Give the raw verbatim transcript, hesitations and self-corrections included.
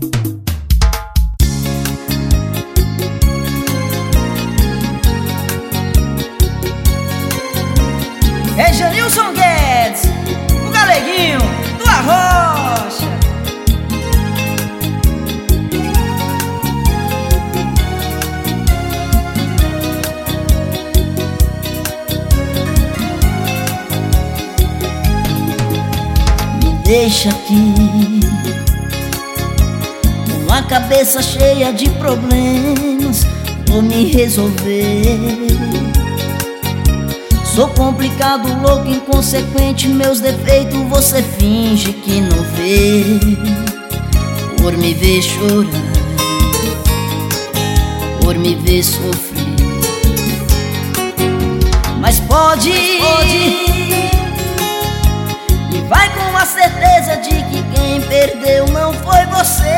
É Janilson Guedes, o galeguinho do Arrocha. Me deixa aqui com a cabeça cheia de problemas, vou me resolver. Sou complicado, louco, inconsequente, meus defeitos você finge que não vê. Por me ver chorar, por me ver sofrer. Mas pode, pode e vai com a certeza de que quem perdeu não foi você.